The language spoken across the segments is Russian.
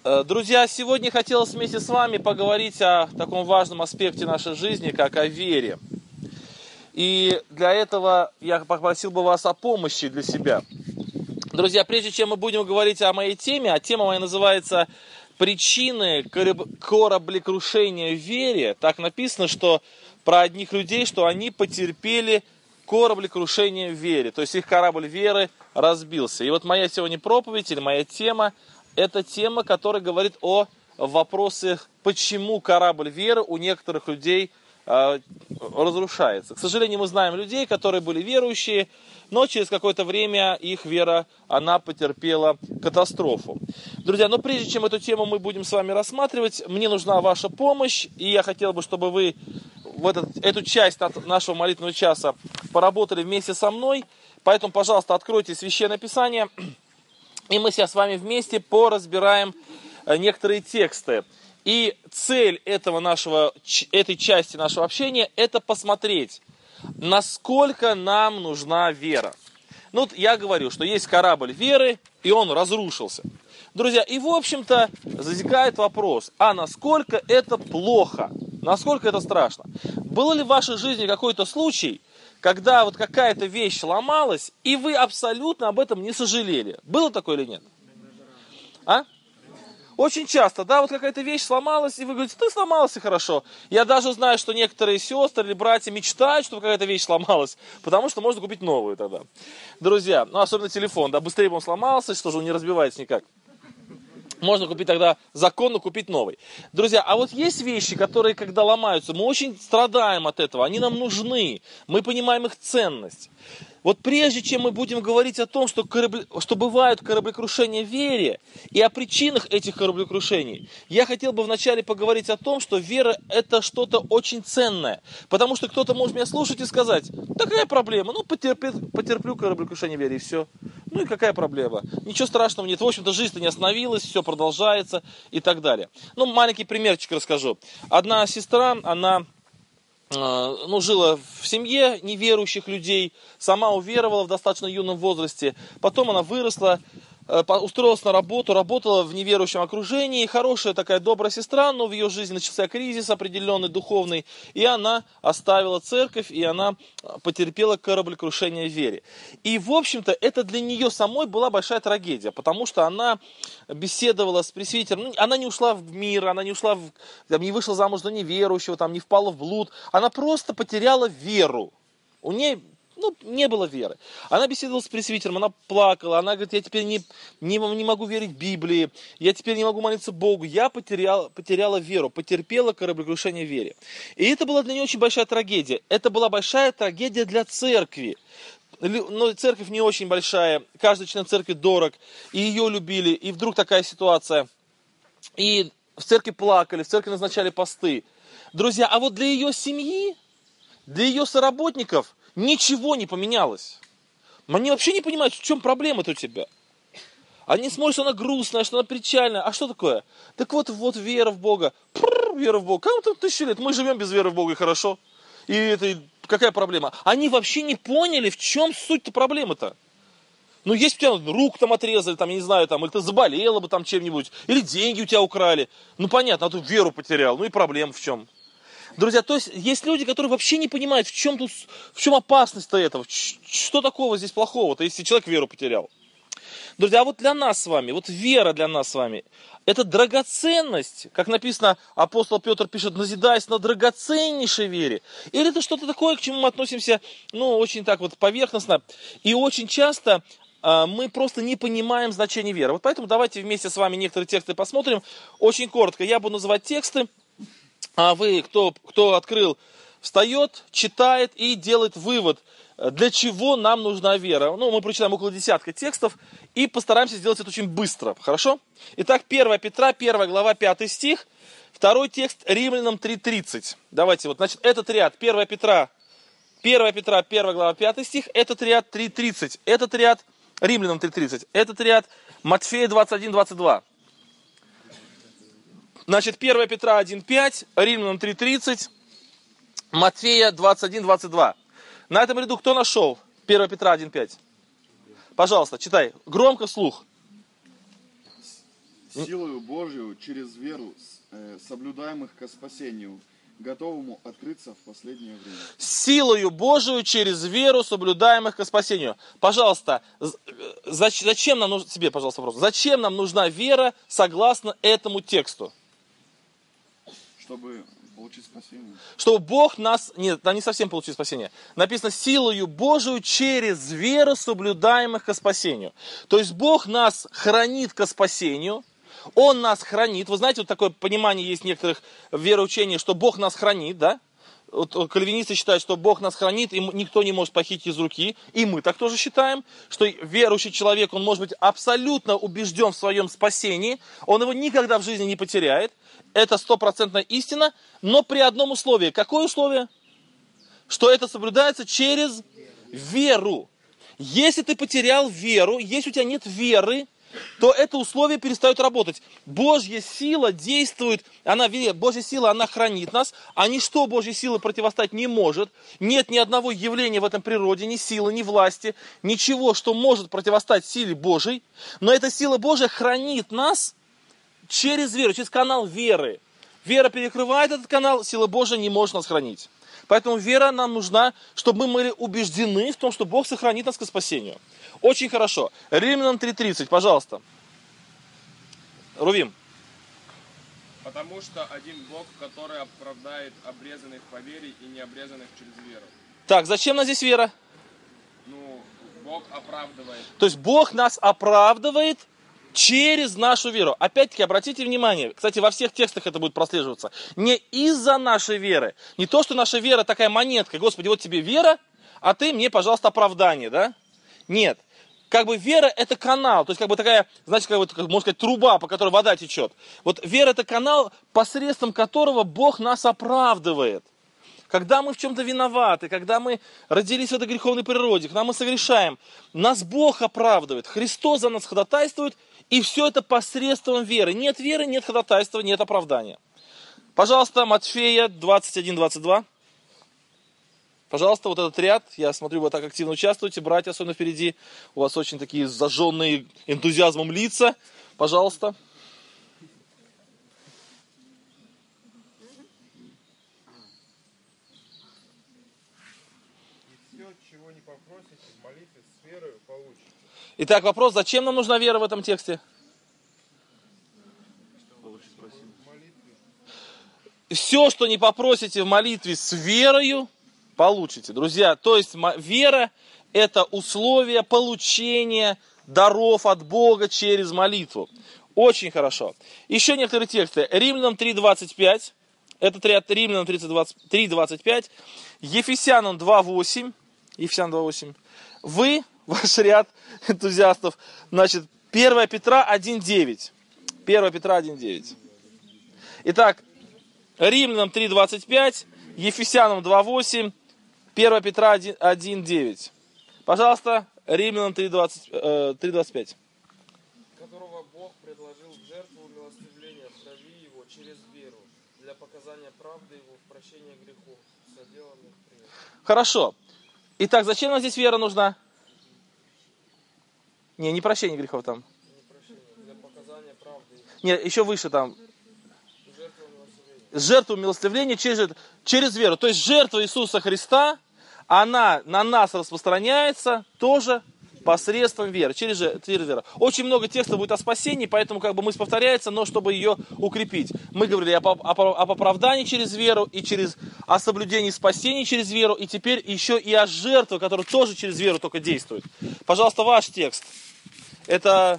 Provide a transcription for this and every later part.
Друзья, сегодня хотелось вместе с вами поговорить о таком важном аспекте нашей жизни, как о вере. И для этого я попросил бы вас о помощи для себя. Друзья, прежде чем мы будем говорить о моей теме, а тема моя называется «Причины кораблекрушения в вере», так написано, что про одних людей, что они потерпели кораблекрушение в вере, то есть их корабль веры разбился. И вот моя сегодня проповедь или моя тема, это тема, которая говорит о вопросах, почему корабль веры у некоторых людей разрушается. К сожалению, мы знаем людей, которые были верующие, но через какое-то время их вера, она потерпела катастрофу. Друзья, но прежде чем эту тему мы будем с вами рассматривать, мне нужна ваша помощь, и я хотел бы, чтобы вы в эту часть нашего молитвенного часа поработали вместе со мной. Поэтому, пожалуйста, откройте Священное Писание, и мы сейчас с вами вместе поразбираем некоторые тексты. И цель этой части нашего общения – это посмотреть, насколько нам нужна вера. Ну, вот я говорю, что есть корабль веры, и он разрушился. Друзья, и в общем-то возникает вопрос, а насколько это плохо, насколько это страшно? Был ли в вашей жизни какой-то случай, когда вот какая-то вещь ломалась, и вы абсолютно об этом не сожалели? Было такое или нет? А? Очень часто, да, вот какая-то вещь сломалась, и вы говорите, ты сломался, хорошо. Я даже знаю, что некоторые сестры или братья мечтают, чтобы какая-то вещь сломалась, потому что можно купить новую тогда. Друзья, ну особенно телефон, да, быстрее бы он сломался, что же он не разбивается никак. Можно купить тогда, законно купить новый. Друзья, а вот есть вещи, которые, когда ломаются, мы очень страдаем от этого, они нам нужны, мы понимаем их ценность. Вот прежде чем мы будем говорить о том, что бывают кораблекрушения в вере, и о причинах этих кораблекрушений, я хотел бы вначале поговорить о том, что вера – это что-то очень ценное. Потому что кто-то может меня слушать и сказать, какая проблема, ну потерплю кораблекрушение в вере, и все. Ну и какая проблема? Ничего страшного нет, в общем-то жизнь-то не остановилась, все продолжается и так далее. Ну, маленький примерчик расскажу. Одна сестра, она жила в семье неверующих людей, сама уверовала в достаточно юном возрасте, потом она выросла, устроилась на работу, работала в неверующем окружении, хорошая такая добрая сестра, но в ее жизни начался кризис определенный, духовный, и она оставила церковь, и она потерпела кораблекрушение в вере. И, в общем-то, это для нее самой была большая трагедия, потому что она беседовала с пресвитером, она не ушла в мир, она не вышла замуж за неверующего, не впала в блуд, она просто потеряла веру. У нее не было веры. Она беседовала с пресвитером, она плакала, она говорит, я теперь не могу верить Библии, я теперь не могу молиться Богу, я потеряла веру, потерпела кораблекрушение в вере. И это была для нее очень большая трагедия. Это была большая трагедия для церкви. Но церковь не очень большая, каждый член церкви дорог, и ее любили, и вдруг такая ситуация. И в церкви плакали, в церкви назначали посты. Друзья, а вот для ее семьи, для ее соработников ничего не поменялось. Они вообще не понимают, в чем проблема-то у тебя. Они смотрят, что она грустная, что она печальная. А что такое? Так вот вера в Бога. Вера в Бога. Кому там 1000 лет? Мы живем без веры в Бога, и хорошо. И какая проблема? Они вообще не поняли, в чем суть-то проблемы-то. Ну, есть у тебя руку отрезали, я не знаю, или ты заболела бы чем-нибудь, или деньги у тебя украли. Ну, понятно, а ты веру потерял. Ну и проблема в чем? Друзья, то есть люди, которые вообще не понимают, в чем опасность-то этого, что такого здесь плохого-то, если человек веру потерял. Друзья, а вот для нас с вами, вера для нас с вами, это драгоценность, как написано, апостол Петр пишет, назидаясь на драгоценнейшей вере. Или это что-то такое, к чему мы относимся, очень так поверхностно, и очень часто мы просто не понимаем значение веры. Вот поэтому давайте вместе с вами некоторые тексты посмотрим. Очень коротко, я буду называть тексты, а вы, кто открыл, встает, читает и делает вывод, для чего нам нужна вера. Мы прочитаем около 10 текстов и постараемся сделать это очень быстро. Хорошо? Итак, 1 Петра, 1 глава, 5 стих. Второй текст, Римлянам 3:30. Давайте, этот ряд, 1 Петра, 1 глава, 5 стих, этот ряд 3:30. Этот ряд, Римлянам 3:30. Этот ряд, Матфея 21:22. 1 Петра 1:5, Римлянам 3:30, Матфея 21:22. На этом ряду кто нашел 1 Петра 1:5? Пожалуйста, читай. Громко, вслух. Силою Божию через веру соблюдаемых ко спасению, готовому открыться в последнее время. Силою Божию через веру, соблюдаемых ко спасению. Пожалуйста, зачем нам нужно, себе, пожалуйста, вопрос. Зачем нам нужна вера согласно этому тексту? Чтобы получить спасение. Чтобы Бог нас... Нет, да не совсем получить спасение. Написано, силою Божию через веру, соблюдаемых ко спасению. То есть Бог нас хранит ко спасению. Он нас хранит. Вы знаете, вот такое понимание есть в некоторых вероучениях, что Бог нас хранит, да? Вот кальвинисты считают, что Бог нас хранит, и никто не может похитить из руки. И мы так тоже считаем, что верующий человек, он может быть абсолютно убежден в своем спасении. Он его никогда в жизни не потеряет. Это 100% истина, но при одном условии. Какое условие? Что это соблюдается через веру. Если ты потерял веру, если у тебя нет веры, то это условие перестает работать. Божья сила действует, Божья сила, она хранит нас, а ничто Божьей силы противостать не может. Нет ни одного явления в этом природе, ни силы, ни власти, ничего, что может противостать силе Божьей. Но эта сила Божья хранит нас через веру, через канал веры. Вера перекрывает этот канал, сила Божья не может нас хранить. Поэтому вера нам нужна, чтобы мы были убеждены в том, что Бог сохранит нас к спасению. Очень хорошо. Римлянам 3:30, пожалуйста. Рувим. Потому что один Бог, который оправдает обрезанных по вере и необрезанных через веру. Так, зачем нам здесь вера? Бог оправдывает. То есть Бог нас оправдывает через нашу веру. Опять-таки, обратите внимание, кстати, во всех текстах это будет прослеживаться. Не из-за нашей веры. Не то, что наша вера такая монетка. Господи, вот тебе вера, а ты мне, пожалуйста, оправдание, да? Нет. Как бы вера это канал, то есть как бы такая, знаете, как можно сказать, труба, по которой вода течет. Вот вера это канал, посредством которого Бог нас оправдывает. Когда мы в чем-то виноваты, когда мы родились в этой греховной природе, когда мы совершаем, нас Бог оправдывает, Христос за нас ходатайствует, и все это посредством веры. Нет веры, нет ходатайства, нет оправдания. Пожалуйста, Матфея 21-22. Пожалуйста, вот этот ряд, я смотрю, вы так активно участвуете, братья, особенно впереди, у вас очень такие зажженные энтузиазмом лица. Пожалуйста. Итак, вопрос, зачем нам нужна вера в этом тексте? Все, что не попросите в молитве с верою, получите. Друзья, то есть вера – это условие получения даров от Бога через молитву. Очень хорошо. Еще некоторые тексты. Римлянам 3:25. Этот ряд Римлянам 3:25. Ефесянам 2:8. Ефесянам 2:8. Вы, ваш ряд энтузиастов, значит, 1 Петра 1:9. 1 Петра 1:9. Итак, Римлянам 3:25, Ефесянам 2:8, 1 Петра 1:9. Пожалуйста, Римлянам 3:25. Которого Бог предложил в жертву милостивления в крови его через веру, для показания правды его в прощение грехов, соделанных прежде. Хорошо. Итак, зачем нам здесь вера нужна? Не прощение грехов там. Не прощение, для показания правды его. Нет, еще выше там. Жертва милостивления. Жертву милостивления через веру. То есть жертва Иисуса Христа, она на нас распространяется тоже посредством веры, через веру. Очень много текстов будет о спасении, поэтому как бы мысль повторяется, но чтобы ее укрепить. Мы говорили об оправдании через веру, и о соблюдении спасения через веру, и теперь еще и о жертве, которая тоже через веру только действует. Пожалуйста, ваш текст. Это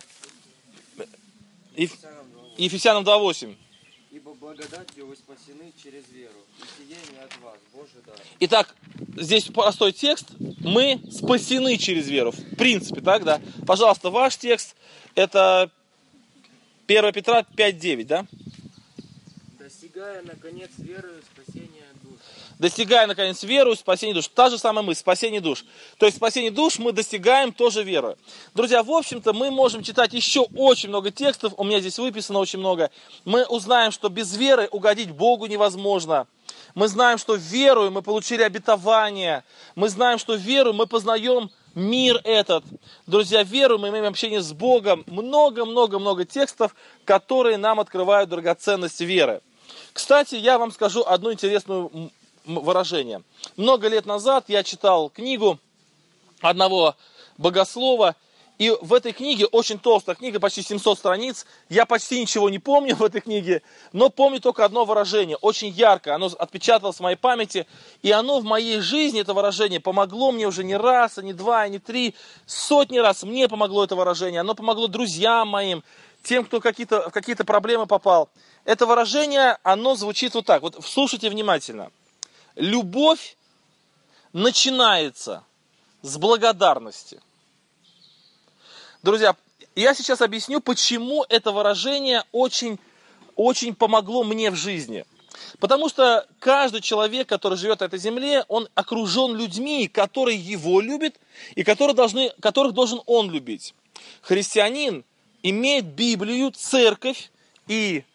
Ефесянам 2:8. Ибо благодатью вы спасены через веру, и сие не от вас, Божий дар. Итак, здесь простой текст. Мы спасены через веру. В принципе, так, да? Пожалуйста, ваш текст. Это 1 Петра 5:9, да? Достигая, наконец, верою спасения душ. Достигая, наконец, веру, спасение душ. Та же самая мысль, спасение душ. То есть спасение душ мы достигаем тоже верой. Друзья, в общем-то, мы можем читать еще очень много текстов. У меня здесь выписано очень много. Мы узнаем, что без веры угодить Богу невозможно. Мы знаем, что верою мы получили обетование. Мы знаем, что верою мы познаем мир этот. Друзья, веру мы имеем общение с Богом. Много-много-много текстов, которые нам открывают драгоценность веры. Кстати, я вам скажу одно интересное выражение. Много лет назад я читал книгу одного богослова, и в этой книге, очень толстая книга, почти 700 страниц, я почти ничего не помню в этой книге, но помню только одно выражение, очень ярко, оно отпечаталось в моей памяти, и оно в моей жизни, это выражение, помогло мне уже не раз, не два, не три, сотни раз мне помогло это выражение, оно помогло друзьям моим, тем, кто в какие-то проблемы попал. Это выражение, оно звучит вот так, вот слушайте внимательно. Любовь начинается с благодарности. Друзья, я сейчас объясню, почему это выражение очень помогло мне в жизни. Потому что каждый человек, который живет на этой земле, он окружен людьми, которые его любят и которых должен он любить. Христианин имеет Библию, церковь и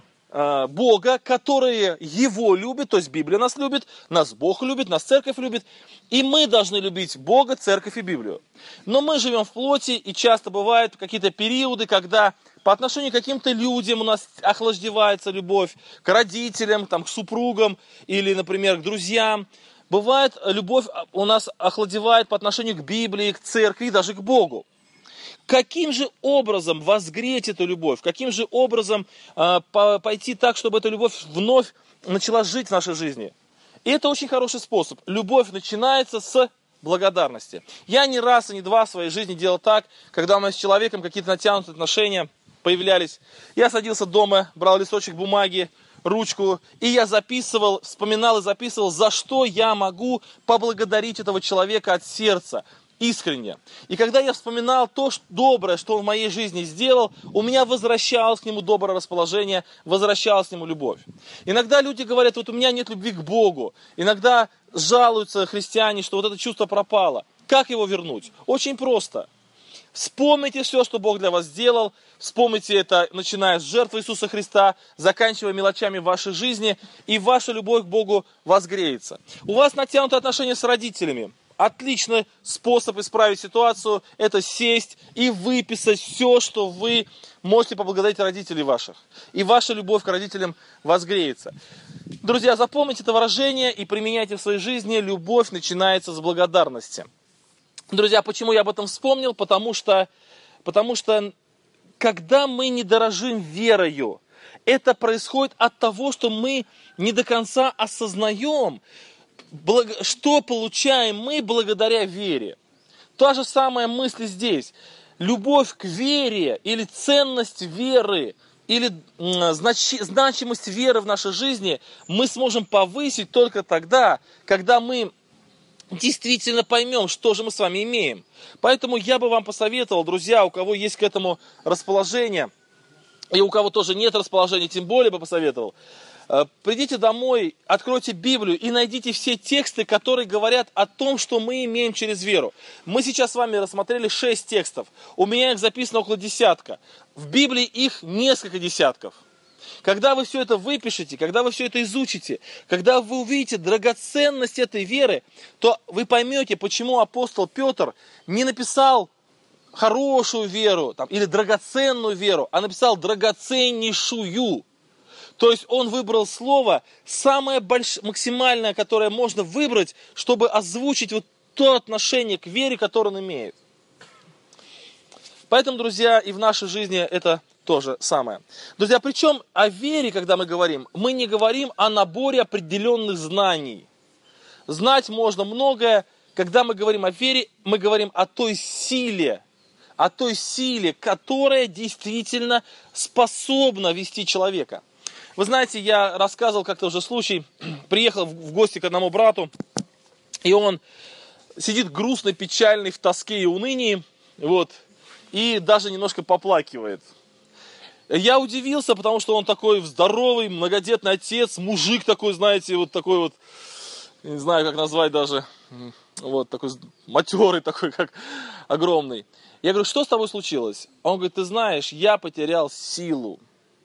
Бога, которые Его любят, то есть Библия нас любит, нас Бог любит, нас церковь любит, и мы должны любить Бога, церковь и Библию. Но мы живем в плоти, и часто бывают какие-то периоды, когда по отношению к каким-то людям у нас охлаждевается любовь, к родителям, там, к супругам или, например, к друзьям. Бывает, любовь у нас охладевает по отношению к Библии, к церкви и даже к Богу. Каким же образом возгреть эту любовь? Каким же образом пойти так, чтобы эта любовь вновь начала жить в нашей жизни? И это очень хороший способ. Любовь начинается с благодарности. Я не раз и не два в своей жизни делал так, когда у меня с человеком какие-то натянутые отношения появлялись. Я садился дома, брал листочек бумаги, ручку, и я записывал, вспоминал и записывал, за что я могу поблагодарить этого человека от сердца. Искренне. И когда я вспоминал то доброе, что он в моей жизни сделал, у меня возвращалось к нему доброе расположение, возвращалась к нему любовь. Иногда люди говорят, вот у меня нет любви к Богу. Иногда жалуются христиане, что вот это чувство пропало. Как его вернуть? Очень просто. Вспомните все, что Бог для вас сделал. Вспомните это, начиная с жертвы Иисуса Христа, заканчивая мелочами в вашей жизни, и ваша любовь к Богу возгреется. У вас натянутые отношения с родителями. Отличный способ исправить ситуацию – это сесть и выписать все, что вы можете поблагодарить родителей ваших. И ваша любовь к родителям возгреется. Друзья, запомните это выражение и применяйте в своей жизни. Любовь начинается с благодарности. Друзья, почему я об этом вспомнил? Потому что когда мы не дорожим верою, это происходит от того, что мы не до конца осознаем, что получаем мы благодаря вере. Та же самая мысль здесь. Любовь к вере или ценность веры, или значимость веры в нашей жизни мы сможем повысить только тогда, когда мы действительно поймем, что же мы с вами имеем. Поэтому я бы вам посоветовал, друзья, у кого есть к этому расположение, и у кого тоже нет расположения, тем более бы посоветовал, придите домой, откройте Библию и найдите все тексты, которые говорят о том, что мы имеем через веру. Мы сейчас с вами рассмотрели 6 текстов. У меня их записано около десятка. В Библии их несколько десятков. Когда вы все это выпишете, когда вы все это изучите, когда вы увидите драгоценность этой веры, то вы поймете, почему апостол Петр не написал хорошую веру или драгоценную веру, а написал драгоценнейшую. То есть он выбрал слово самое максимальное, которое можно выбрать, чтобы озвучить вот то отношение к вере, которое он имеет. Поэтому, друзья, и в нашей жизни это то же самое. Друзья, причем о вере, когда мы не говорим о наборе определенных знаний. Знать можно многое. Когда мы говорим о вере, мы говорим о той силе, которая действительно способна вести человека. Вы знаете, я рассказывал как-то уже случай, приехал в гости к одному брату, и он сидит грустный, печальный, в тоске и унынии, и даже немножко поплакивает. Я удивился, потому что он такой здоровый, многодетный отец, мужик такой, знаете, не знаю, как назвать даже, такой матерый такой, как огромный. Я говорю, что с тобой случилось? Он говорит, ты знаешь, я потерял силу.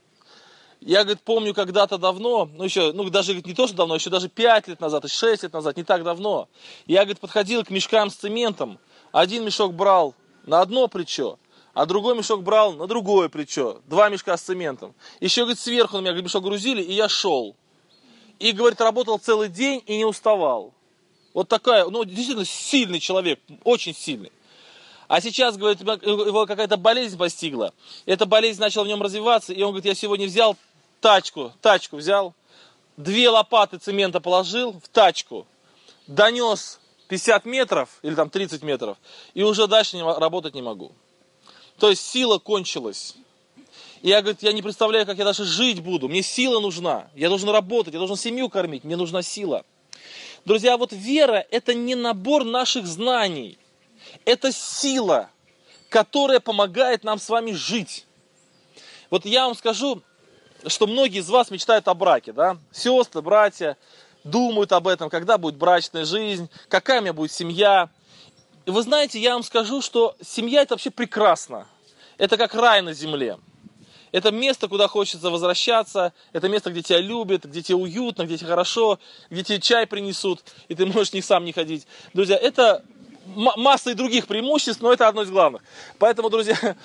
Я, помню когда-то давно, даже не то, что давно, еще даже 5 лет назад, 6 лет назад, не так давно, я, подходил к мешкам с цементом Один мешок брал на одно плечо, а другой мешок брал на другое плечо. 2 мешка с цементом. Еще, говорит, сверху на меня мешок грузили, и я шел. И, говорит, работал целый день и не уставал. Вот такая, ну, действительно сильный человек, очень сильный. А сейчас, говорит, его какая-то болезнь постигла. Эта болезнь начала в нем развиваться, и он говорит, я сегодня взял тачку взял, 2 лопаты цемента положил в тачку, донес 50 метров или там 30 метров, и уже дальше работать не могу. То есть сила кончилась. И я, говорит, я не представляю, как я даже жить буду. Мне сила нужна. Я должен работать, я должен семью кормить, мне нужна сила. Друзья, вот вера – это не набор наших знаний. Это сила, которая помогает нам с вами жить. Вот я вам скажу, что многие из вас мечтают о браке, да? Сестры, братья думают об этом, когда будет брачная жизнь, какая у меня будет семья. И вы знаете, я вам скажу, что семья – это вообще прекрасно. Это как рай на земле. Это место, куда хочется возвращаться. Это место, где тебя любят, где тебе уютно, где тебе хорошо, где тебе чай принесут, и ты можешь сам не ходить. Друзья, это масса и других преимуществ, но это одно из главных. Поэтому, друзья,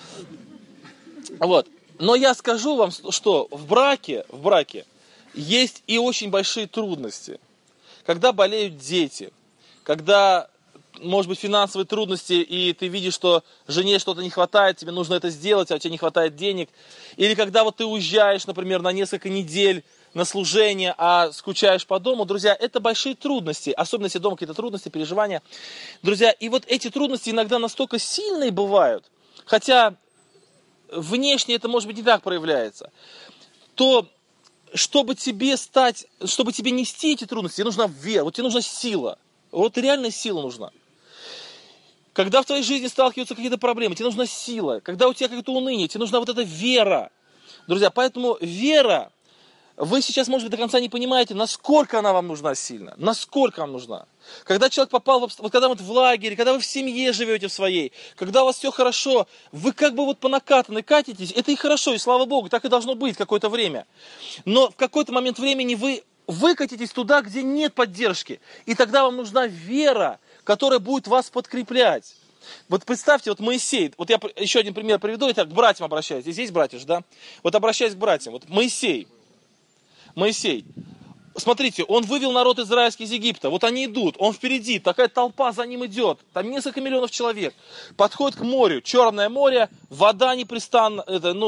вот. Но я скажу вам, что в браке есть и очень большие трудности. Когда болеют дети, когда, может быть, финансовые трудности, и ты видишь, что жене что-то не хватает, тебе нужно это сделать, а у тебя не хватает денег. Или когда вот ты уезжаешь, например, на несколько недель на служение, а скучаешь по дому, друзья, это большие трудности, особенно если дома какие-то трудности, переживания. Друзья, и вот эти трудности иногда настолько сильные бывают, хотя внешне это, может быть, не так проявляется, то чтобы тебе нести эти трудности, тебе нужна вера, вот тебе нужна сила, вот реальная сила нужна. Когда в твоей жизни сталкиваются какие-то проблемы, тебе нужна сила. Когда у тебя какое-то уныние, тебе нужна вот эта вера. Друзья, поэтому вера, вы сейчас, может быть, до конца не понимаете, насколько она вам нужна сильно, насколько вам нужна. Когда человек попал, вот когда вы в лагере, когда вы в семье живете в своей, когда у вас все хорошо, вы как бы вот по накатанной катитесь, это и хорошо, и слава Богу, так и должно быть какое-то время. Но в какой-то момент времени вы выкатитесь туда, где нет поддержки, и тогда вам нужна вера, которая будет вас подкреплять. Вот представьте, вот Моисей, вот я еще один пример приведу, итак, к братьям обращаюсь, здесь есть братья же, да? Вот обращаюсь к братьям, вот Моисей, смотрите, он вывел народ израильский из Египта, вот они идут, он впереди, такая толпа за ним идет, там несколько миллионов человек, подходит к морю, Черное море, вода непреступна,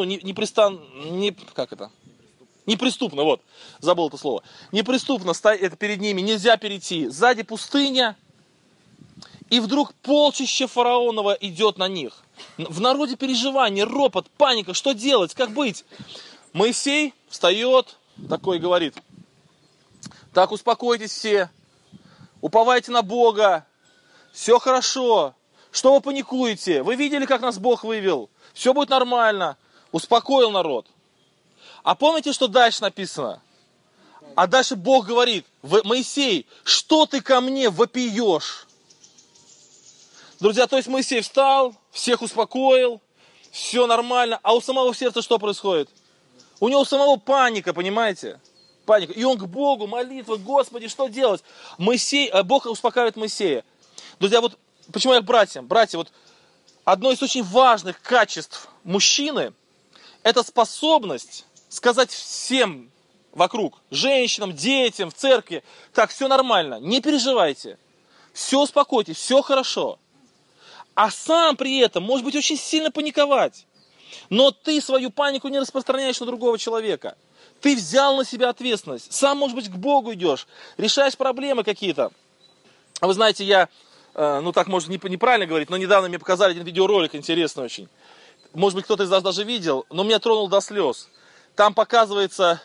вот, забыл это слово, неприступно стоит это перед ними, нельзя перейти, сзади пустыня, и вдруг полчище фараонова идет на них. В народе переживание, ропот, паника, что делать, как быть? Моисей встает, такой говорит: так, успокойтесь все, уповайте на Бога, все хорошо, что вы паникуете, вы видели, как нас Бог вывел, все будет нормально, успокоил народ. А помните, что дальше написано? А дальше Бог говорит: Моисей, что ты ко мне вопиешь? Друзья, то есть Моисей встал, всех успокоил, все нормально, а у самого сердца что происходит? У него самого паника, понимаете? Паника. И он к Богу, молитва: Господи, что делать? Бог успокаивает Моисея. Друзья, вот почему я к братьям? Братья, вот одно из очень важных качеств мужчины – это способность сказать всем вокруг, женщинам, детям, в церкви: так, все нормально, не переживайте, все успокойтесь, все хорошо. А сам при этом, может быть, очень сильно паниковать. Но ты свою панику не распространяешь на другого человека. Ты взял на себя ответственность. Сам, может быть, к Богу идешь, решаешь проблемы какие-то. А вы знаете, я, так может неправильно говорить, но недавно мне показали один видеоролик интересный очень. Может быть, кто-то из вас даже видел, но меня тронул до слез. Там показывается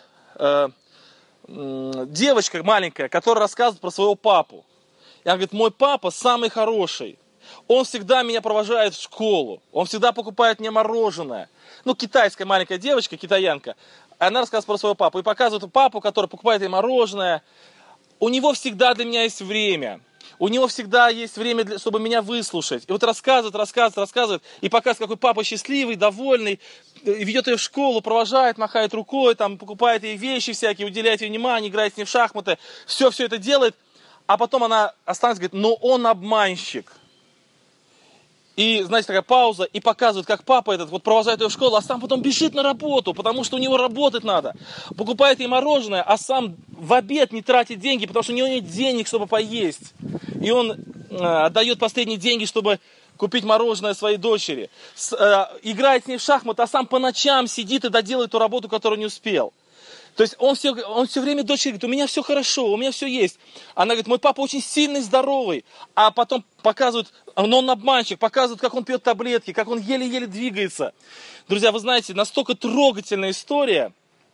девочка маленькая, которая рассказывает про своего папу. И она говорит: мой папа самый хороший. Он всегда меня провожает в школу. Он всегда покупает мне мороженое. Китайская маленькая девочка, китаянка. Она рассказывает про своего папу. И показывает папу, который покупает ей мороженое. У него всегда для меня есть время. У него всегда есть время, чтобы меня выслушать. И вот рассказывает. И показывает, какой папа счастливый, довольный. Ведет ее в школу, провожает, махает рукой, там, покупает ей вещи всякие, уделяет ей внимание, играет с ней в шахматы. Все это делает. А потом она останется и говорит: но он обманщик. И, знаете, такая пауза, и показывают, как папа этот вот провожает ее в школу, а сам потом бежит на работу, потому что у него работать надо. Покупает ей мороженое, а сам в обед не тратит деньги, потому что у него нет денег, чтобы поесть. И он отдает последние деньги, чтобы купить мороженое своей дочери. Играет с ней в шахматы, а сам по ночам сидит и доделает ту работу, которую не успел. То есть он все время дочери говорит, у меня все хорошо, у меня все есть. Она говорит, мой папа очень сильный, здоровый. А потом показывают, но он обманщик, показывают, как он пьет таблетки, как он еле-еле двигается. Друзья, вы знаете, настолько трогательная история.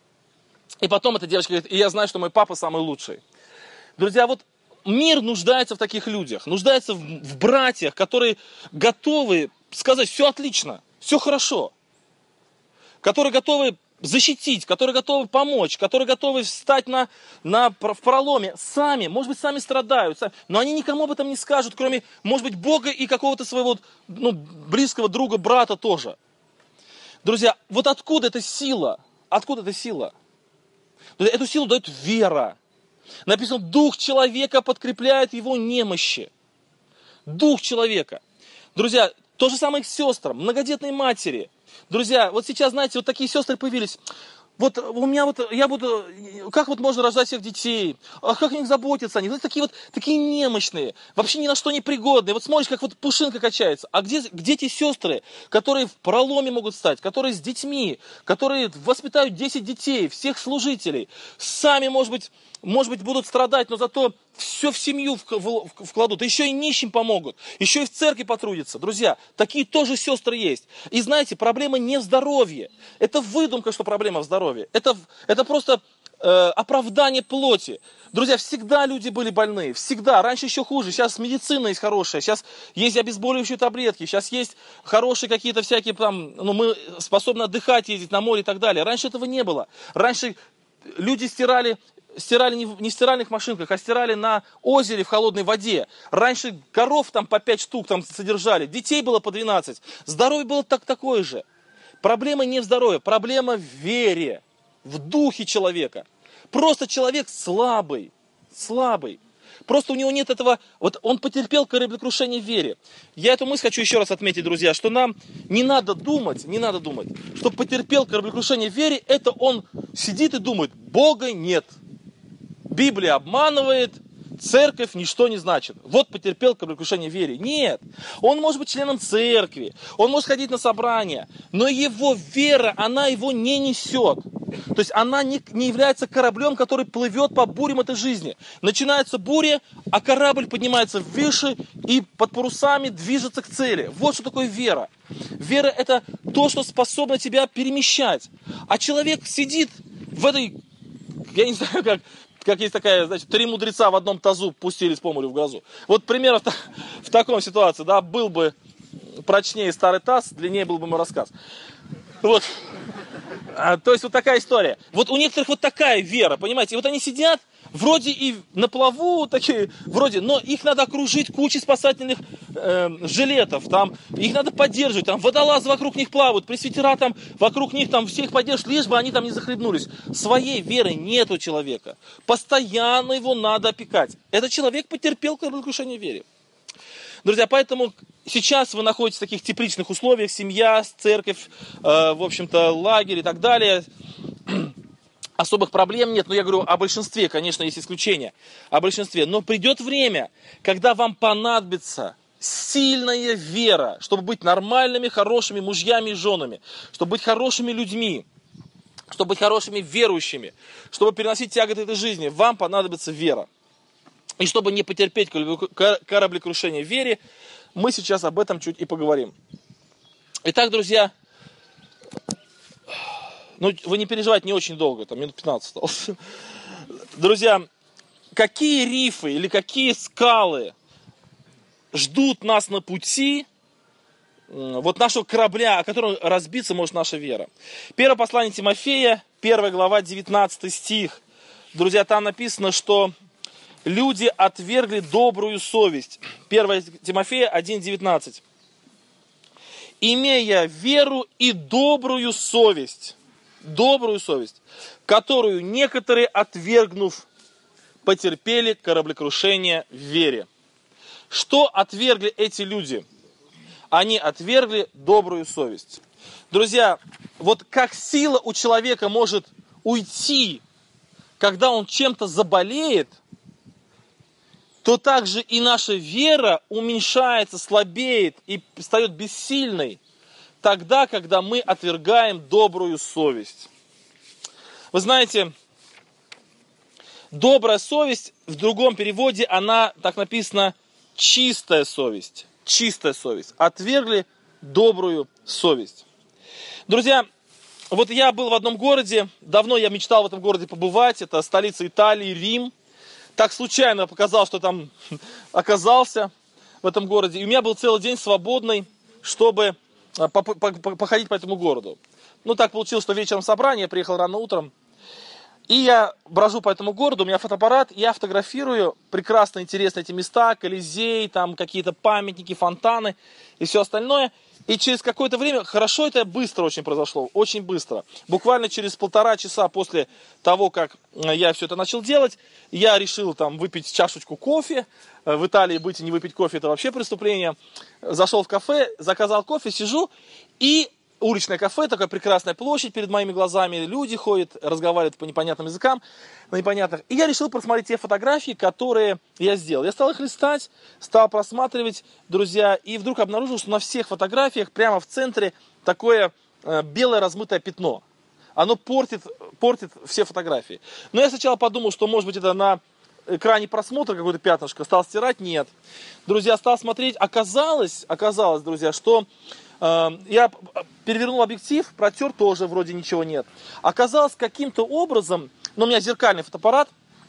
И потом эта девочка говорит, и я знаю, что мой папа самый лучший. Друзья, вот мир нуждается в таких людях, нуждается в братьях, которые готовы сказать, все отлично, все хорошо. Которые готовы защитить, которые готовы помочь, которые готовы встать в проломе, сами, может быть, сами страдают, но они никому об этом не скажут, кроме, может быть, Бога и какого-то своего близкого друга, брата тоже. Друзья, вот откуда эта сила? Откуда эта сила? Эту силу дает вера. Написано, дух человека подкрепляет его немощи. Дух человека. Друзья, то же самое к сестрам, многодетной матери. Друзья, вот сейчас, знаете, вот такие сестры появились. Вот у меня как вот можно рождать всех детей? А как о них заботиться о них? Такие немощные, вообще ни на что не пригодные. Вот смотришь, как вот пушинка качается. А где те сестры, которые в проломе могут стать, которые с детьми, которые воспитают 10 детей, всех служителей, сами, может быть, будут страдать, но зато все в семью вкладут, еще и нищим помогут, еще и в церкви потрудятся. Друзья, такие тоже сестры есть. И знаете, проблема не в здоровье. Это выдумка, что проблема в здоровье. Это просто оправдание плоти. Друзья, всегда люди были больные, всегда. Раньше еще хуже, сейчас медицина есть хорошая, сейчас есть обезболивающие таблетки, сейчас есть хорошие какие-то всякие, мы способны отдыхать, ездить на море и так далее. Раньше этого не было. Раньше люди стирали не в стиральных машинках, а стирали на озере в холодной воде. Раньше коров там по 5 штук там содержали, детей было по 12. Здоровье было такое же. Проблема не в здоровье, проблема в вере, в духе человека. Просто человек слабый. Просто у него нет этого, вот он потерпел кораблекрушение в вере. Я эту мысль хочу еще раз отметить, друзья, что нам не надо думать, что потерпел кораблекрушение в вере, это он сидит и думает, Бога нет. Библия обманывает, церковь ничто не значит. Вот потерпел кораблекрушение в вере. Нет, он может быть членом церкви, он может ходить на собрания, но его вера, она его не несет. То есть она не является кораблем, который плывет по бурям этой жизни. Начинается буря, а корабль поднимается выше и под парусами движется к цели. Вот что такое вера. Вера – это то, что способно тебя перемещать. А человек сидит в этой, я не знаю, как есть такая, значит, 3 мудреца в одном тазу пустились по морю в грозу. Вот примерно в такой ситуации, да, был бы прочнее старый таз, длиннее был бы мой рассказ. Вот. То есть вот такая история. Вот у некоторых вот такая вера, понимаете? И вот они сидят, вроде и на плаву, такие, но их надо окружить кучей спасательных жилетов, там, их надо поддерживать, там, водолазы вокруг них плавают, пресвитера там, вокруг них там всех поддерживают, лишь бы они там не захлебнулись. Своей веры нет у человека. Постоянно его надо опекать. Этот человек потерпел кораблекрушение в вере. Друзья, поэтому сейчас вы находитесь в таких тепличных условиях, семья, церковь, в общем-то, лагерь и так далее. Особых проблем нет, но я говорю о большинстве, конечно, есть исключения, о большинстве. Но придет время, когда вам понадобится сильная вера, чтобы быть нормальными, хорошими мужьями и женами, чтобы быть хорошими людьми, чтобы быть хорошими верующими, чтобы переносить тяготы этой жизни. Вам понадобится вера. И чтобы не потерпеть кораблекрушение в вере, мы сейчас об этом чуть и поговорим. Итак, друзья, вы не переживайте, не очень долго, там минут 15 осталось. Друзья, какие рифы или какие скалы ждут нас на пути вот нашего корабля, о котором разбиться может наша вера? Первое послание Тимофея, 1 глава, 19 стих. Друзья, там написано, что люди отвергли добрую совесть. 1 Тимофея 1:19. Имея веру и добрую совесть, которую некоторые, отвергнув, потерпели кораблекрушение в вере. Что отвергли эти люди? они отвергли добрую совесть. Друзья, вот как сила у человека может уйти, когда он чем-то заболеет, то также и наша вера уменьшается, слабеет и стает бессильной тогда, когда мы отвергаем добрую совесть. Вы знаете, добрая совесть, в другом переводе она, так написано, чистая совесть. Чистая совесть. Отвергли добрую совесть. Друзья, вот я был в одном городе, давно я мечтал в этом городе побывать, это столица Италии, Рим. Так случайно показал, что там оказался в этом городе. И у меня был целый день свободный, чтобы походить по этому городу. Ну, так получилось, что вечером собрание, я приехал рано утром. И я брожу по этому городу, у меня фотоаппарат, я фотографирую прекрасно интересные эти места, Колизей, там какие-то памятники, фонтаны и все остальное. И через какое-то время, хорошо это быстро очень произошло, очень быстро. Буквально через 1,5 часа после того, как я все это начал делать, я решил там выпить чашечку кофе. В Италии быть и не выпить кофе — это вообще преступление. Зашел в кафе, заказал кофе, сижу, и уличное кафе, такая прекрасная площадь перед моими глазами, люди ходят, разговаривают по непонятным языкам, на непонятных. И я решил просмотреть те фотографии, которые я сделал. Я стал их листать, стал просматривать, друзья, и вдруг обнаружил, что на всех фотографиях прямо в центре такое белое размытое пятно. Оно портит все фотографии. Но я сначала подумал, что может быть это на экране просмотра какое-то пятнышко, стал стирать, нет. Друзья, стал смотреть, оказалось, друзья, что я перевернул объектив, протер, тоже вроде ничего нет. Оказалось, каким-то образом, у меня зеркальный фотоаппарат,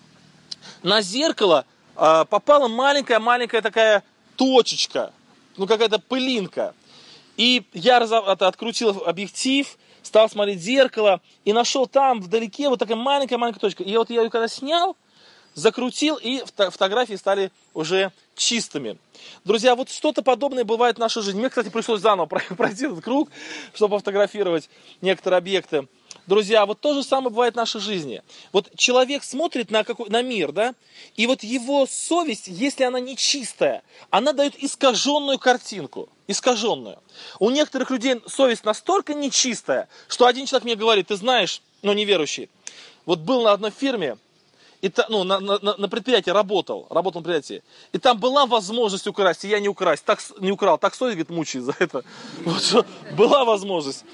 на зеркало попала маленькая такая точечка, какая-то пылинка. И я открутил объектив, стал смотреть зеркало и нашел там вдалеке вот такая маленькая точка. И вот я ее когда снял, закрутил, и фотографии стали уже чистыми. Друзья, вот что-то подобное бывает в нашей жизни. Мне, кстати, пришлось заново пройти этот круг, чтобы пофотографировать некоторые объекты. Друзья, вот то же самое бывает в нашей жизни. Вот человек смотрит на мир, да, и вот его совесть, если она нечистая, она дает искаженную картинку. Искаженную. У некоторых людей совесть настолько нечистая, что один человек мне говорит: ты знаешь, неверующий, вот был на одной фирме, и на предприятии работал на предприятии, и там была возможность украсть, и я не украл, так совесть, говорит, мучает за это. Вот что, была возможность.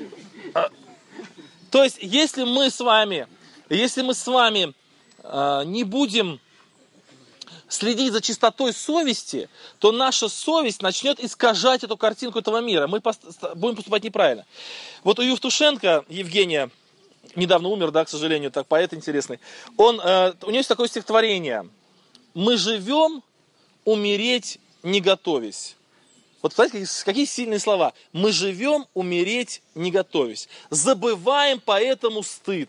То есть, если мы с вами не будем следить за чистотой совести, то наша совесть начнет искажать эту картинку этого мира. Мы будем поступать неправильно. Вот у Евтушенко Евгения, недавно умер, да, к сожалению, так поэт интересный. У него есть такое стихотворение: «Мы живем, умереть не готовясь». Вот смотрите, какие сильные слова. «Мы живем, умереть не готовясь. Забываем поэтому стыд.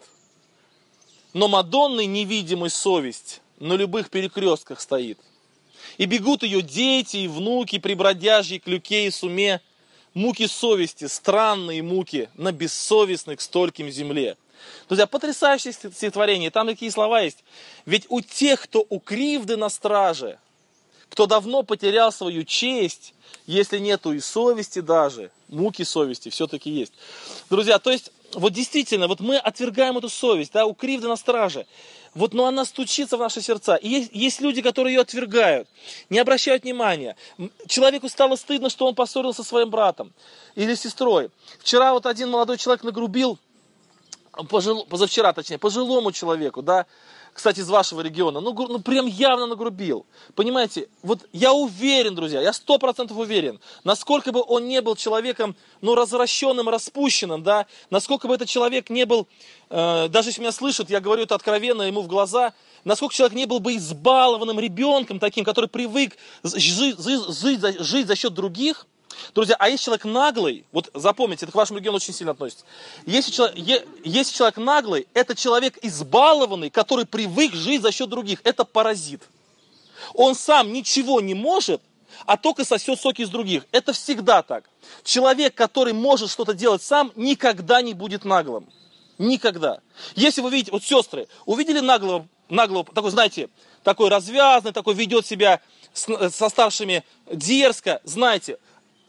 Но Мадонны невидимой совесть на любых перекрестках стоит. И бегут ее дети и внуки при бродяжьей клюке и суме. Муки совести, странные муки на бессовестных стольким земле». Друзья, потрясающее стихотворение. Там такие слова есть. «Ведь у тех, кто у кривды на страже, кто давно потерял свою честь, если нету и совести даже, муки совести все-таки есть». Друзья, то есть, вот действительно, вот мы отвергаем эту совесть, да, у кривды на страже. Но она стучится в наши сердца. И есть люди, которые ее отвергают, не обращают внимания. Человеку стало стыдно, что он поссорился со своим братом или сестрой. Вчера вот один молодой человек нагрубил, позавчера, точнее, пожилому человеку, да, кстати, из вашего региона, прям явно нагрубил. Понимаете, вот я уверен, друзья, я 100% уверен, насколько бы он не был человеком, развращенным, распущенным, да, насколько бы этот человек не был, даже если меня слышит, я говорю это откровенно ему в глаза, насколько человек не был бы избалованным ребенком таким, который привык жить за счет других. Друзья, а если человек наглый, вот запомните, это к вашему региону очень сильно относится. Если человек наглый, это человек избалованный, который привык жить за счет других. Это паразит. Он сам ничего не может, а только сосет соки из других. Это всегда так. Человек, который может что-то делать сам, никогда не будет наглым. Никогда. Если вы видите, вот сестры, увидели наглого, такой, знаете, такой развязный, такой ведет себя со старшими дерзко, знаете,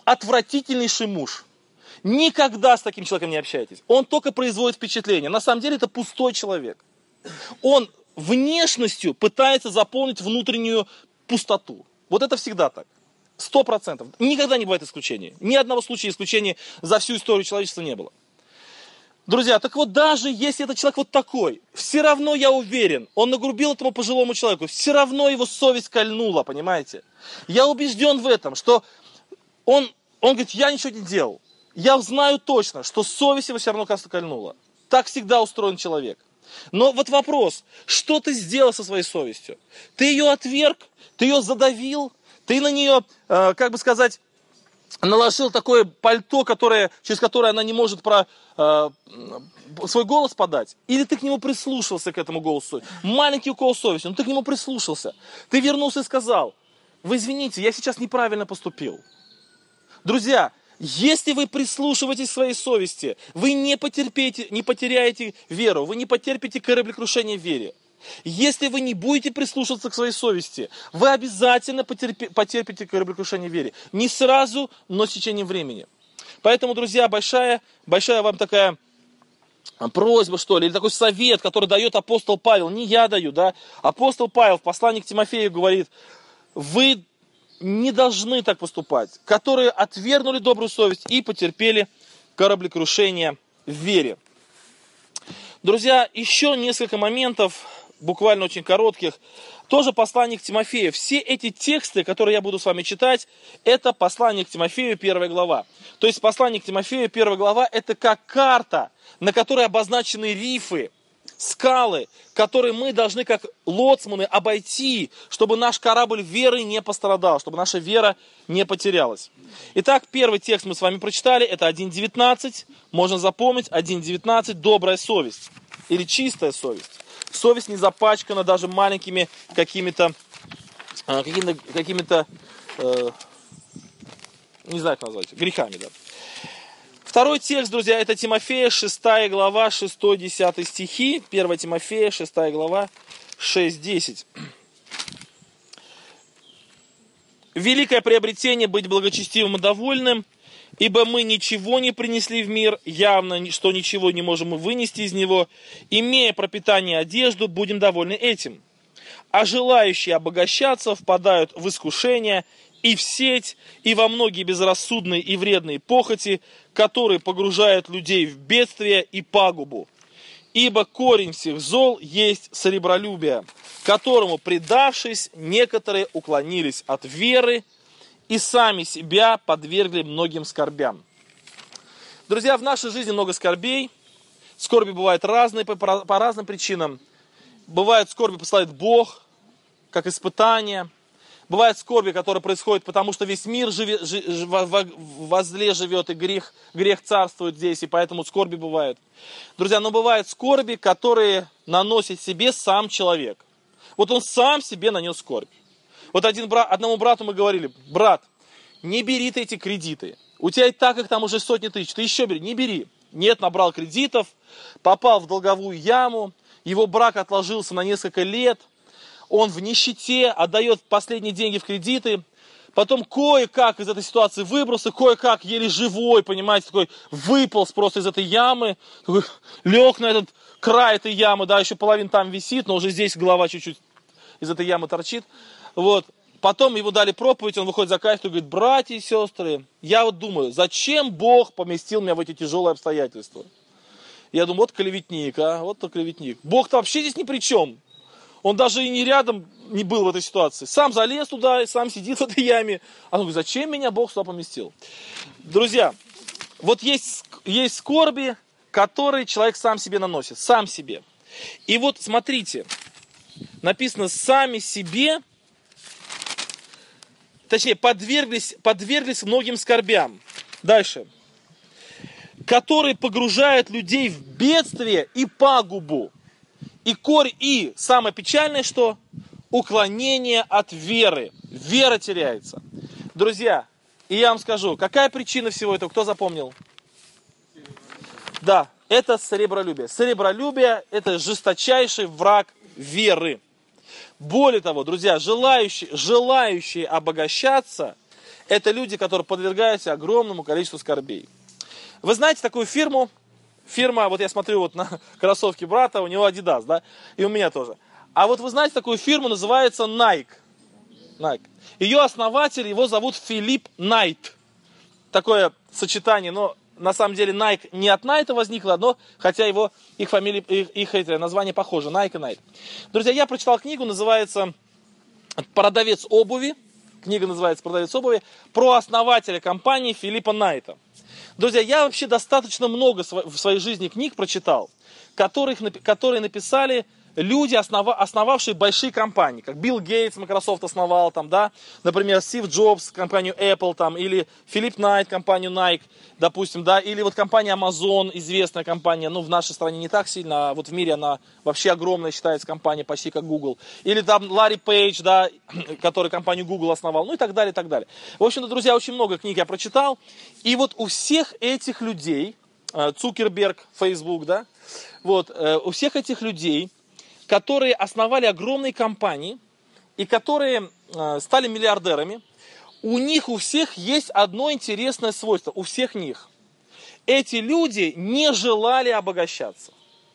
отвратительнейший муж. Никогда с таким человеком не общайтесь. Он только производит впечатление. На самом деле это пустой человек. Он внешностью пытается заполнить внутреннюю пустоту. Вот это всегда так. 100%. Никогда не бывает исключений. Ни одного случая исключения за всю историю человечества не было. Друзья, так вот даже если этот человек вот такой, все равно я уверен, он нагрубил этому пожилому человеку, все равно его совесть кольнула, понимаете? Я убежден в этом, что он говорит, я ничего не делал. Я знаю точно, что совесть его все равно кольнула. Так всегда устроен человек. Но вот вопрос, что ты сделал со своей совестью? Ты ее отверг, ты ее задавил, ты на нее, как бы сказать, наложил такое пальто, через которое она не может свой голос подать. Или ты к нему прислушался, к этому голосу. Маленький укол совести, но ты к нему прислушался. Ты вернулся и сказал, вы извините, я сейчас неправильно поступил. Друзья, если вы прислушиваетесь к своей совести, вы не потеряете веру, вы не потерпите кораблекрушение в вере. Если вы не будете прислушиваться к своей совести, вы обязательно потерпите кораблекрушение в вере. Не сразу, но с течением времени. Поэтому, друзья, большая вам такая просьба, что ли, или такой совет, который дает апостол Павел. Не я даю, да. Апостол Павел в послании к Тимофею говорит, вы не должны так поступать, которые отвергнули добрую совесть и потерпели кораблекрушение в вере. Друзья, еще несколько моментов, буквально очень коротких. Тоже послание к Тимофею. Все эти тексты, которые я буду с вами читать, это послание к Тимофею, 1 глава. То есть послание к Тимофею, 1 глава, это как карта, на которой обозначены рифы, скалы, которые мы должны как лоцманы обойти, чтобы наш корабль веры не пострадал, чтобы наша вера не потерялась. Итак, первый текст мы с вами прочитали, это 1.19, можно запомнить, 1.19, добрая совесть или чистая совесть. Совесть не запачкана даже маленькими какими-то, не знаю, как назвать, грехами, да. Второй текст, друзья, это Тимофея, 6 глава, 6-10 стихи. 1 Тимофея, 6 глава, 6-10. «Великое приобретение быть благочестивым и довольным, ибо мы ничего не принесли в мир, явно, что ничего не можем мы вынести из него. Имея пропитание и одежду, будем довольны этим. А желающие обогащаться впадают в искушение и в сеть, и во многие безрассудные и вредные похоти, которые погружают людей в бедствие и пагубу. Ибо корень всех зол есть сребролюбие, которому, предавшись, некоторые уклонились от веры и сами себя подвергли многим скорбям». Друзья, в нашей жизни много скорбей. Скорби бывают разные по разным причинам. Бывают скорби посылает Бог, как испытание. Бывают скорби, которые происходят, потому что весь мир во зле живет, и грех царствует здесь, и поэтому скорби бывают. Друзья, но бывают скорби, которые наносит себе сам человек. Вот он сам себе нанес скорбь. Вот одному брату мы говорили, брат, не бери ты эти кредиты. У тебя и так их там уже сотни тысяч, ты еще бери, не бери. Нет, набрал кредитов, попал в долговую яму, его брак отложился на несколько лет, он в нищете, отдает последние деньги в кредиты, потом кое-как из этой ситуации выбрался, кое-как еле живой, понимаете, такой выполз просто из этой ямы, такой, лег на этот край этой ямы, да, еще половина там висит, но уже здесь голова чуть-чуть из этой ямы торчит. Вот. Потом его дали проповедь, он выходит за кафедру и говорит, братья и сестры, я вот думаю, зачем Бог поместил меня в эти тяжелые обстоятельства? Я думаю, вот клеветник, вот клеветник. Бог-то вообще здесь ни при чем. Он даже и не рядом не был в этой ситуации. Сам залез туда, и сам сидит в этой яме. А он говорит, зачем меня Бог сюда поместил? Друзья, вот есть скорби, которые человек сам себе наносит, сам себе. И вот смотрите, написано, сами себе, точнее, подверглись многим скорбям. Дальше. Которые погружают людей в бедствие и пагубу. И самое печальное, что уклонение от веры. Вера теряется. Друзья, и я вам скажу, какая причина всего этого, кто запомнил? Да, это сребролюбие. Сребролюбие – это жесточайший враг веры. Более того, друзья, желающие обогащаться, Это люди, которые подвергаются огромному количеству скорбей. Вы знаете такую фирму? Фирма, вот я смотрю вот на кроссовки брата, у него Adidas, да? И у меня тоже. А вот вы знаете такую фирму, называется Nike. Nike. Ее основатель, его зовут Филипп Найт. Такое сочетание, но на самом деле Nike не от Найта возникло, но хотя их фамилия, их название похоже, Nike и Найт. Друзья, я прочитал книгу, называется «Продавец обуви». Книга называется «Продавец обуви», про основателя компании Филиппа Найта. Друзья, я вообще достаточно много в своей жизни книг прочитал, которые написали люди, основавшие большие компании, как Билл Гейтс, Microsoft основал, там, да, например, Стив Джобс, компанию Apple, там, или Филипп Найт, компанию Nike, допустим, да, или вот компания Amazon, известная компания, ну, в нашей стране не так сильно, а вот в мире она вообще огромная, считается компания, почти как Google, или там Ларри Пейдж, да, который компанию Google основал, ну, и так далее, и так далее. В общем-то, друзья, очень много книг я прочитал, и вот у всех этих людей, Цукерберг, Facebook, да, вот, у всех этих людей, которые основали огромные компании и которые стали миллиардерами, у них у всех есть одно интересное свойство, у всех них. Эти люди не желали обогащаться.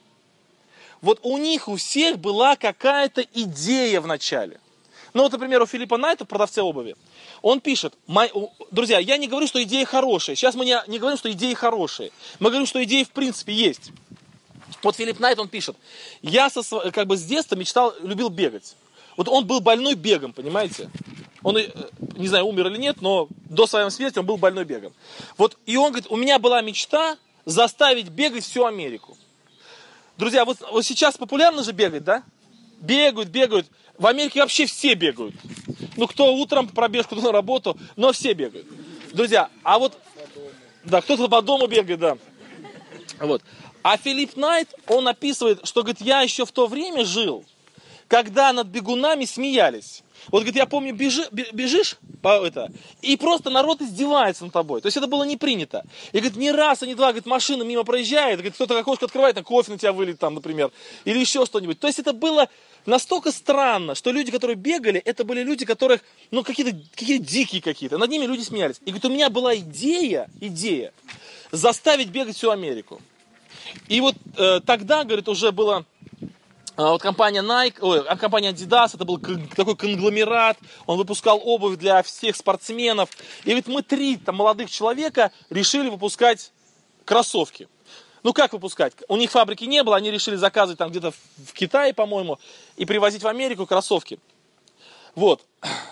Вот у них у всех была какая-то идея в начале. Ну вот, например, у Филиппа Найта, продавца обуви, он пишет: друзья, я не говорю, что идеи хорошие. Сейчас мы не говорим, что идеи хорошие. Мы говорим, что идеи в принципе есть. Вот Филипп Найт, он пишет: я как бы с детства любил бегать. Вот он был больной бегом, понимаете? Он, не знаю, умер или нет, но до своей смерти он был больной бегом. Вот, и он говорит: у меня была мечта заставить бегать всю Америку. Друзья, вот сейчас популярно же бегать, да? Бегают. В Америке вообще все бегают. Ну, кто утром пробежку, кто на работу, но все бегают. Друзья, а вот... Да, кто-то по дому бегает, да. Вот. А Филипп Найт, он описывает, что, говорит, я еще в то время когда над бегунами смеялись. Вот, говорит, я помню, бежишь и просто народ издевается над тобой. То есть это было не принято. И, говорит, ни раз, ни два, говорит, машина мимо проезжает, говорит, кто-то окошко открывает, там кофе на тебя вылит, там, например, или еще что-нибудь. То есть это было настолько странно, что люди, которые бегали, это были люди, которых, ну, какие-то дикие какие-то. Над ними люди смеялись. И, говорит, у меня была идея заставить бегать всю Америку. И вот тогда, говорит, уже была вот компания Nike, компания Adidas, это был такой конгломерат, он выпускал обувь для всех спортсменов. И ведь мы 3 молодых человека решили выпускать кроссовки. Ну как выпускать? У них фабрики не было, они решили заказывать там где-то в Китае, по-моему, и привозить в Америку кроссовки. Вот.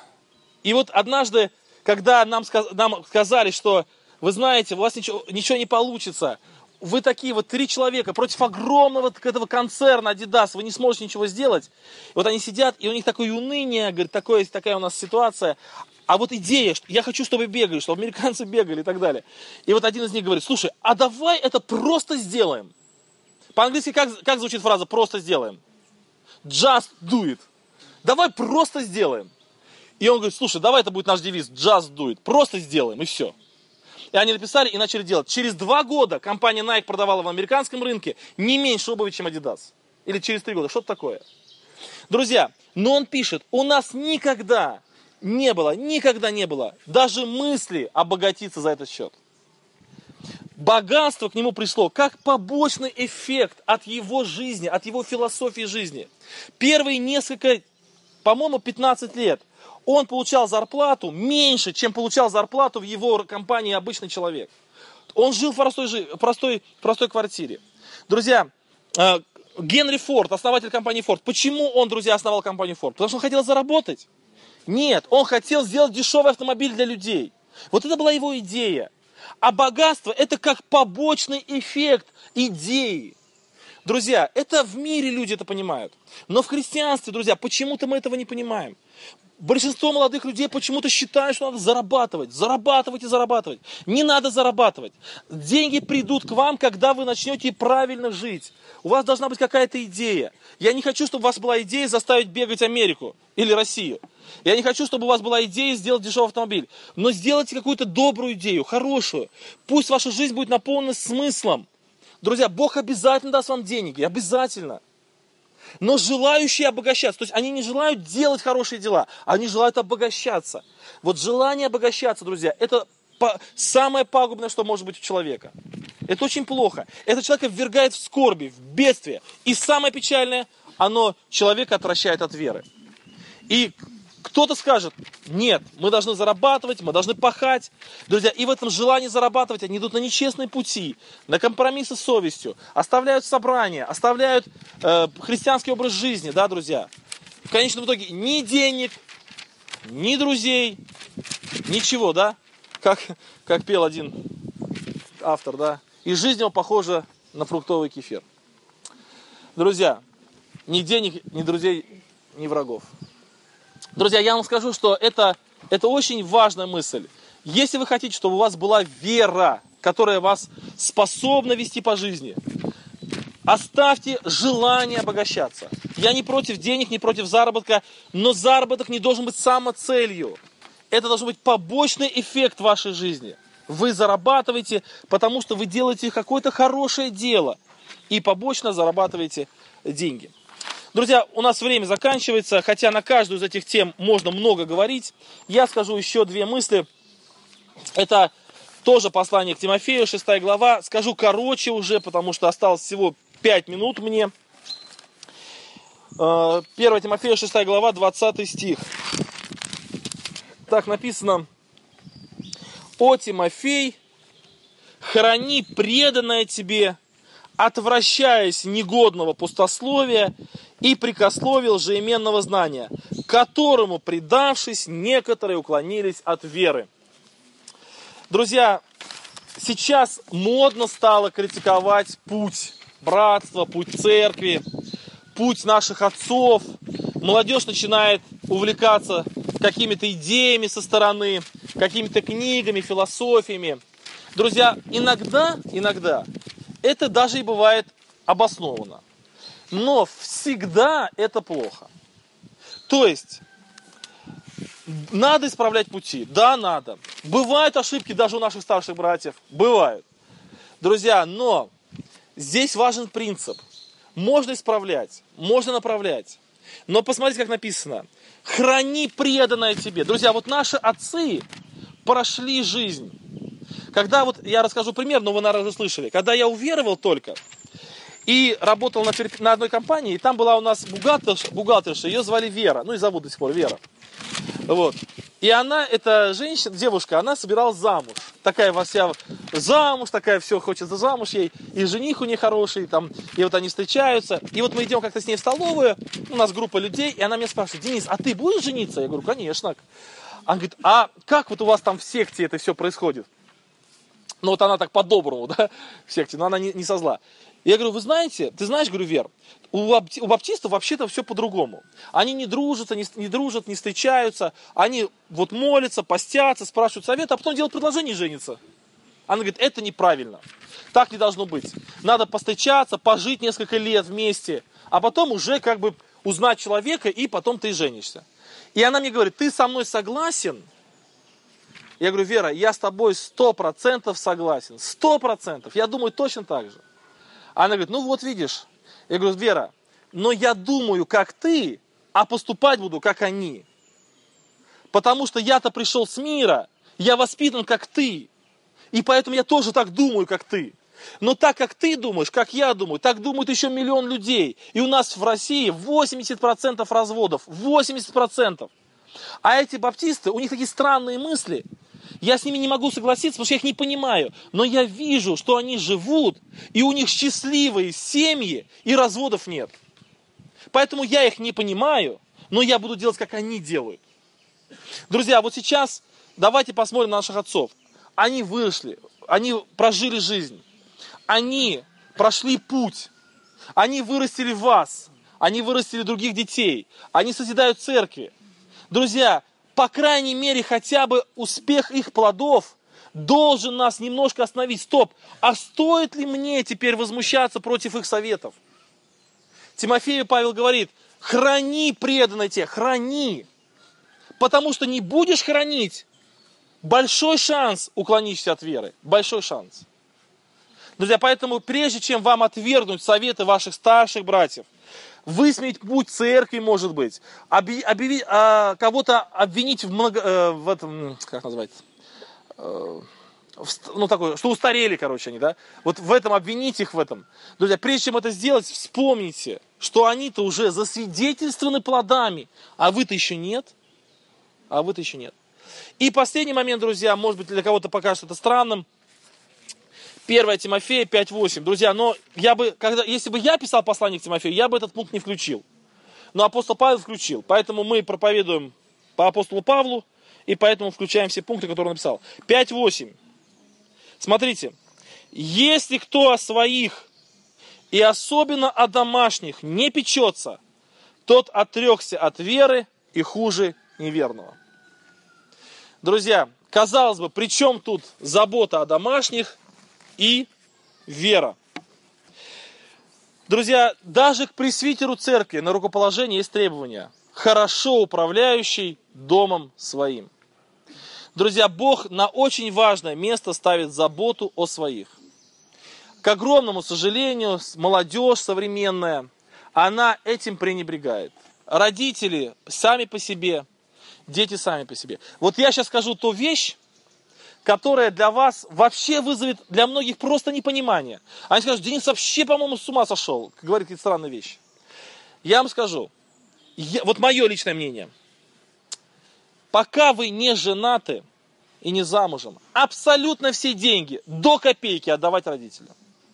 И вот однажды, когда нам сказали, что, вы знаете, у вас ничего не получится, вы такие вот 3 человека против огромного этого концерна Adidas, вы не сможете ничего сделать. И вот они сидят, и у них такое уныние, говорит, такая у нас ситуация. А вот идея, что я хочу, чтобы бегали, чтобы американцы бегали и так далее. И вот один из них говорит: слушай, а давай это просто сделаем. По-английски как звучит фраза «просто сделаем»? Just do it. Давай просто сделаем. И он говорит: слушай, давай это будет наш девиз, just do it. Просто сделаем, и все. И они написали и начали делать. Через 2 года компания Nike продавала в американском рынке не меньше обуви, чем Adidas. Или через 3 года, что-то такое. Друзья, но он пишет: у нас никогда не было даже мысли обогатиться за этот счет. Богатство к нему пришло как побочный эффект от его жизни, от его философии жизни. Первые несколько, по-моему, 15 лет он получал зарплату меньше, чем получал зарплату в его компании обычный человек. Он жил в простой квартире. Друзья, Генри Форд, основатель компании Форд, почему он, друзья, основал компанию Форд? Потому что он хотел заработать. Нет, он хотел сделать дешевый автомобиль для людей. Вот это была его идея. А богатство – это как побочный эффект идеи. Друзья, это в мире люди это понимают. Но в христианстве, друзья, почему-то мы этого не понимаем. Большинство молодых людей почему-то считают, что надо зарабатывать. Не надо зарабатывать. Деньги придут к вам, когда вы начнете правильно жить. У вас должна быть какая-то идея. Я не хочу, чтобы у вас была идея заставить бегать Америку или Россию. Я не хочу, чтобы у вас была идея сделать дешевый автомобиль. Но сделайте какую-то добрую идею, хорошую. Пусть ваша жизнь будет наполнена смыслом. Друзья, Бог обязательно даст вам деньги. Обязательно. но желающие обогащаться. То есть они не желают делать хорошие дела, они желают обогащаться. Вот желание обогащаться, друзья, это самое пагубное, что может быть у человека. Это очень плохо. Это человека ввергает в скорби, в бедствие. И самое печальное, оно человека отвращает от веры. И кто-то скажет, нет, мы должны зарабатывать, мы должны пахать. Друзья, и в этом желании зарабатывать они идут на нечестные пути, на компромиссы с совестью, оставляют собрания, оставляют христианский образ жизни, да, друзья. В конечном итоге ни денег, ни друзей, ничего, да, как пел один автор, да. И жизнь его похожа на фруктовый кефир. Друзья, ни денег, ни друзей, ни врагов. Друзья, я вам скажу, что это очень важная мысль. Если вы хотите, чтобы у вас была вера, которая вас способна вести по жизни, оставьте желание обогащаться. Я не против денег, не против заработка, но заработок не должен быть самоцелью. Это должен быть побочный эффект вашей жизни. Вы зарабатываете, потому что вы делаете какое-то хорошее дело и побочно зарабатываете деньги. Друзья, у нас время заканчивается, хотя на каждую из этих тем можно много говорить. Я скажу еще две мысли. Это тоже послание к Тимофею, 6 глава. Скажу короче уже, потому что осталось всего 5 минут мне. 1 Тимофея, 6 глава, 20 стих. Так написано: «О, Тимофей, храни преданное тебе, отвращаясь негодного пустословия и прикословия лжеименного знания, которому, предавшись, некоторые уклонились от веры». Друзья, сейчас модно стало критиковать путь братства, путь церкви, путь наших отцов. Молодежь начинает увлекаться какими-то идеями со стороны, какими-то книгами, философиями. Друзья, иногда это даже и бывает обоснованно. Но всегда это плохо. То есть, надо исправлять пути. Да, надо. Бывают ошибки даже у наших старших братьев. Бывают. Друзья, но здесь важен принцип. Можно исправлять, можно направлять. Но посмотрите, как написано. Храни преданное тебе. Друзья, вот наши отцы прошли жизнь. Когда вот, я расскажу пример, но вы, наверное, уже слышали. Когда я уверовал только и работал на одной компании, и там была у нас бухгалтерша, ее звали Вера, ну и зовут до сих пор Вера. Вот. И она, эта женщина, девушка, она собиралась замуж. Такая вся замуж, такая все хочет за замуж ей. И жених у нее хороший, там, и вот они встречаются. И вот мы идем как-то с ней в столовую, у нас группа людей, и она меня спрашивает: Денис, а ты будешь жениться? Я говорю: конечно. Она говорит: а как вот у вас там в секте это все происходит? Ну вот она так по-доброму, да, в секте, но она не со зла. Я говорю: вы знаете, ты знаешь, говорю, Вер, у баптистов вообще-то все по-другому. Они не дружат, не встречаются, они вот молятся, постятся, спрашивают совет, а потом делают предложение и женятся. Она говорит: это неправильно, так не должно быть. Надо повстречаться, пожить несколько лет вместе, а потом уже как бы узнать человека, и потом ты женишься. И она мне говорит: ты со мной согласен? Я говорю: Вера, я с тобой 100% согласен, 100%, я думаю точно так же. Она говорит: ну вот видишь. Я говорю: Вера, но я думаю, как ты, а поступать буду, как они. Потому что я-то пришел с мира, я воспитан, как ты. И поэтому я тоже так думаю, как ты. Но так, как ты думаешь, как я думаю, так думают еще миллион людей. И у нас в России 80% разводов, 80%. А эти баптисты, у них такие странные мысли. Я с ними не могу согласиться, потому что я их не понимаю. Но я вижу, что они живут, и у них счастливые семьи, и разводов нет. Поэтому я их не понимаю, но я буду делать, как они делают. Друзья, вот сейчас давайте посмотрим на наших отцов. Они выросли, они прожили жизнь, они прошли путь, они вырастили вас, они вырастили других детей, они созидают церкви. Друзья, по крайней мере, хотя бы успех их плодов должен нас немножко остановить. Стоп, а стоит ли мне теперь возмущаться против их советов? Тимофею Павел говорит: храни преданное тебе, храни. Потому что не будешь хранить, большой шанс уклонишься от веры. Большой шанс. Друзья, поэтому прежде чем вам отвергнуть советы ваших старших братьев, высмеять путь церкви, может быть, кого-то обвинить в этом, как называется, ну, такое, что устарели, короче, они, да? Вот в этом, обвинить их в этом. Друзья, прежде чем это сделать, вспомните, что они-то уже засвидетельствованы плодами, а вы-то еще нет. А вы-то еще нет. И последний момент, друзья, может быть, для кого-то покажется это странным. 1 Тимофея 5:8. Друзья, но если бы я писал послание к Тимофею, я бы этот пункт не включил. Но апостол Павел включил. Поэтому мы проповедуем по апостолу Павлу, и поэтому включаем все пункты, которые он написал. 5:8. Смотрите. Если кто о своих, и особенно о домашних, не печется, тот отрекся от веры и хуже неверного. Друзья, казалось бы, при чем тут забота о домашних и вера? Друзья, даже к пресвитеру церкви на рукоположение есть требования. Хорошо управляющий домом своим. Друзья, Бог на очень важное место ставит заботу о своих. К огромному сожалению, молодежь современная, она этим пренебрегает. Родители сами по себе, дети сами по себе. Вот я сейчас скажу ту вещь, которая для вас вообще вызовет для многих просто непонимание. Они скажут: Денис вообще, по-моему, с ума сошел. Говорит какие-то странные вещи. Я вам скажу, вот мое личное мнение. Пока вы не женаты и не замужем, абсолютно все деньги до копейки отдавать родителям.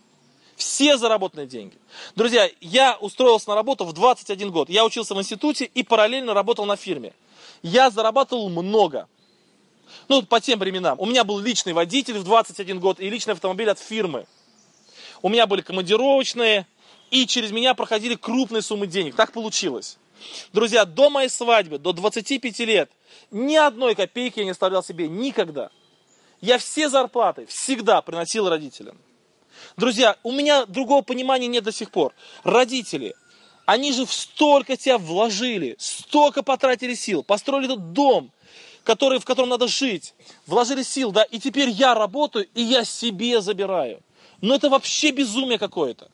Все заработанные деньги. Друзья, я устроился на работу в 21 год. Я учился в институте и параллельно работал на фирме. Я зарабатывал много. Ну, по тем временам. У меня был личный водитель в 21 год и личный автомобиль от фирмы. У меня были командировочные, и через меня проходили крупные суммы денег. Так получилось. Друзья, до моей свадьбы, до 25 лет, ни одной копейки я не оставлял себе никогда. Я все зарплаты всегда приносил родителям. Друзья, у меня другого понимания нет до сих пор. Родители, они же столько тебя вложили, столько потратили сил, построили этот дом, в котором надо жить, вложили сил, да, и теперь я работаю, и я себе забираю. Но это вообще безумие какое-то.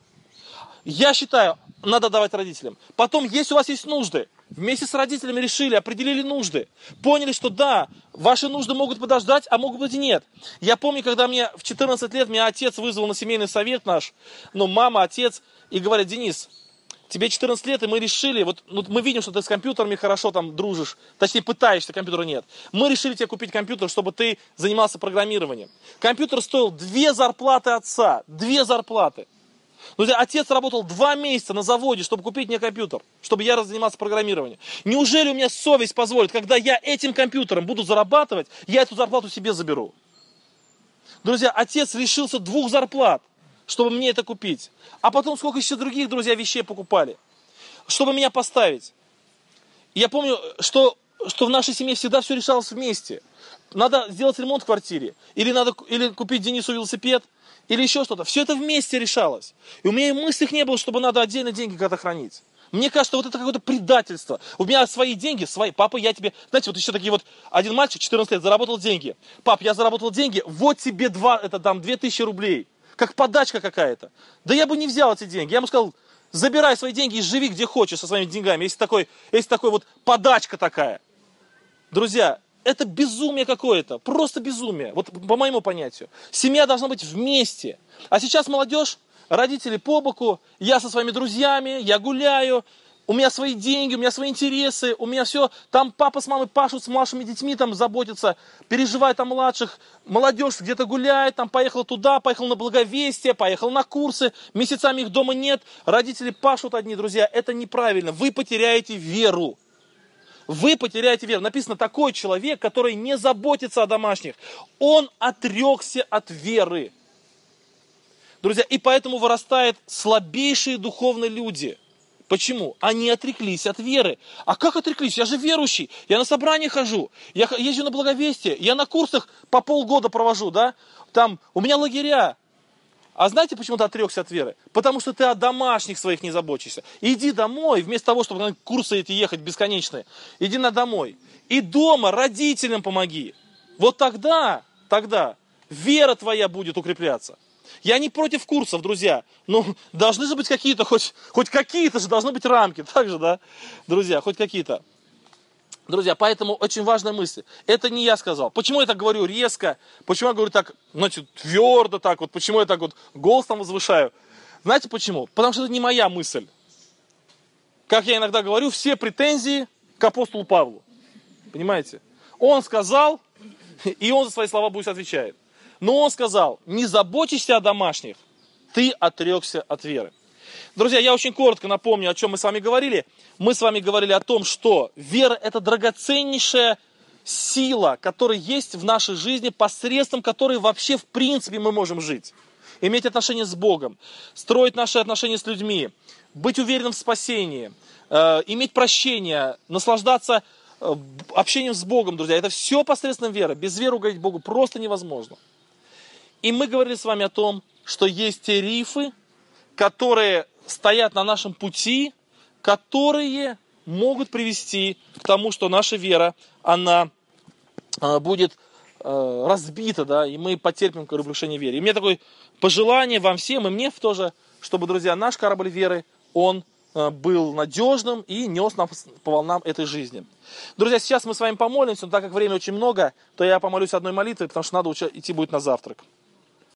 Я считаю, надо давать родителям. Потом, если у вас есть нужды, вместе с родителями решили, определили нужды, поняли, что да, ваши нужды могут подождать, а могут быть и нет. Я помню, когда мне в 14 лет меня отец вызвал на семейный совет наш, мама, отец, и говорят: Денис, тебе 14 лет, и мы решили, мы видим, что ты с компьютерами хорошо там дружишь, точнее пытаешься, компьютера нет. Мы решили тебе купить компьютер, чтобы ты занимался программированием. Компьютер стоил 2 зарплаты отца, 2 зарплаты. Друзья, отец работал 2 месяца на заводе, чтобы купить мне компьютер, чтобы я занимался программированием. Неужели у меня совесть позволит, когда я этим компьютером буду зарабатывать, я эту зарплату себе заберу? Друзья, отец лишился 2 зарплат, чтобы мне это купить. А потом сколько еще других, друзья, вещей покупали, чтобы меня поставить. И я помню, что в нашей семье всегда все решалось вместе. Надо сделать ремонт в квартире, или купить Денису велосипед, или еще что-то. Все это вместе решалось. И у меня и мыслей не было, чтобы надо отдельно деньги когда-то хранить. Мне кажется, вот это какое-то предательство. У меня свои деньги, папа, я тебе... Знаете, вот еще такие вот, один мальчик, 14 лет, заработал деньги. Пап, я заработал деньги, вот тебе 2000 рублей. Как подачка какая-то. Да я бы не взял эти деньги. Я ему сказал: забирай свои деньги и живи где хочешь со своими деньгами. Если такой вот подачка такая. Друзья, это безумие какое-то, просто безумие, вот по моему понятию. Семья должна быть вместе. А сейчас молодежь, родители по боку, я со своими друзьями, я гуляю, у меня свои деньги, у меня свои интересы, у меня все. Там папа с мамой пашут с младшими детьми, там заботятся, переживают о младших. Молодежь где-то гуляет, там поехала туда, поехал на Благовестие, поехал на курсы. Месяцами их дома нет, родители пашут одни, друзья. Это неправильно, вы потеряете веру. Вы потеряете веру. Написано: такой человек, который не заботится о домашних, он отрекся от веры. Друзья, и поэтому вырастают слабейшие духовные люди. Почему? Они отреклись от веры. А как отреклись? Я же верующий, я на собрания хожу, я езжу на Благовестие, я на курсах по полгода провожу, да? Там у меня лагеря. А знаете, почему ты отрекся от веры? Потому что ты о домашних своих не заботишься. Иди домой, вместо того, чтобы на курсы эти ехать бесконечные, иди домой. И дома родителям помоги. Вот тогда вера твоя будет укрепляться. Я не против курсов, друзья. Но должны же быть какие-то, хоть какие-то же должны быть рамки. Так же, да? Друзья, хоть какие-то. Друзья, поэтому очень важная мысль. Это не я сказал. Почему я так говорю резко? Почему я говорю так, значит, твердо так вот? Почему я так вот голосом возвышаю? Знаете почему? Потому что это не моя мысль. Как я иногда говорю, все претензии к апостолу Павлу. Понимаете? Он сказал, и он за свои слова пусть отвечает. Но он сказал, не заботишься о домашних, ты отрекся от веры. Друзья, я очень коротко напомню, о чем мы с вами говорили. Мы с вами говорили о том, что вера – это драгоценнейшая сила, которая есть в нашей жизни, посредством которой вообще в принципе мы можем жить. Иметь отношения с Богом, строить наши отношения с людьми, быть уверенным в спасении, иметь прощение, наслаждаться общением с Богом, друзья. Это все посредством веры. Без веры угодить Богу просто невозможно. И мы говорили с вами о том, что есть те рифы, которые стоят на нашем пути, которые могут привести к тому, что наша вера, она будет разбита, да, и мы потерпим разрушение веры. И мне такое пожелание вам всем, и мне тоже, чтобы, друзья, наш корабль веры, он был надежным и нес нас по волнам этой жизни. Друзья, сейчас мы с вами помолимся, но так как времени очень много, то я помолюсь одной молитвой, потому что надо идти будет на завтрак.